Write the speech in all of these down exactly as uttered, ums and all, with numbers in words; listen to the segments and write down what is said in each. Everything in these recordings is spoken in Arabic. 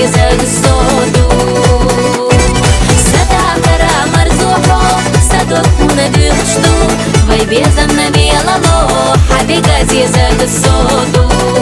عزيزة الصوت Sadakara marzuho Sadokuna dıştu Vay bezamna belalo Habig عزيزة الصوت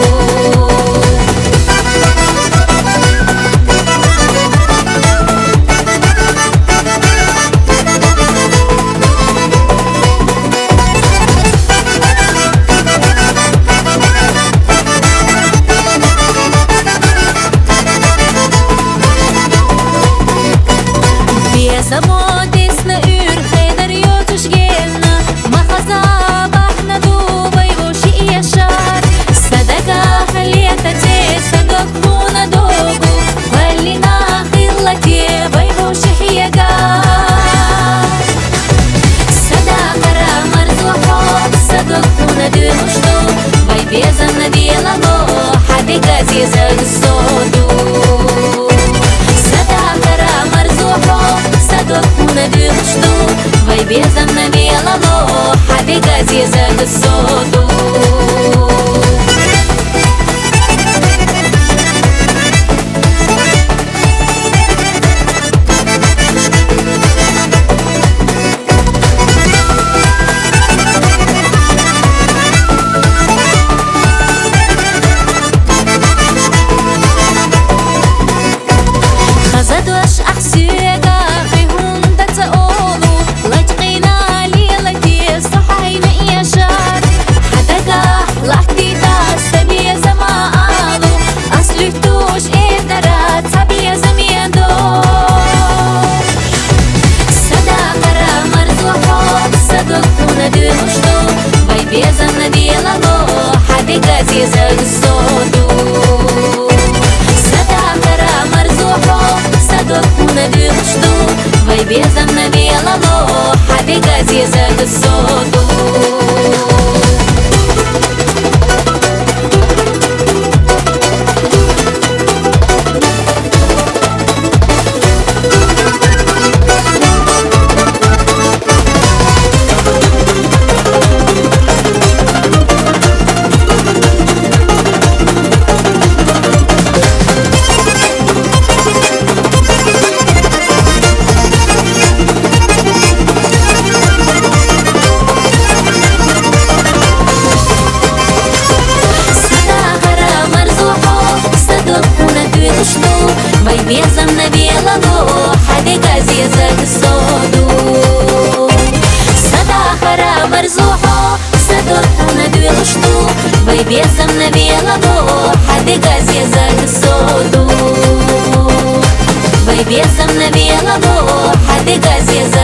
Замотисна ur Хейдар йотуш гелна Махаза бахна дубай воши яшар Садака халета те Садок пуна догу Валина хилла те Вай воши хиягар Садакара марзухо Садок пуна дымушту Вай безамна белало Habig عزيزة الصوتу Vai bezamna belalo Habig عزيزة الصوت خزدوش أحسيقا Безамна белало Habig عزيزة الصوت Sadakara marzuho Sadokuna dıştu Vay bezamna belalo Habig عزيزة الصوت Vai bezamna belalo Habig عزيزة الصوت Sadakara marzuho Sadokuna dıştu Vai bezamna belalo Habig عزيزة الصوت Vai bezamna belalo Habig عزيزة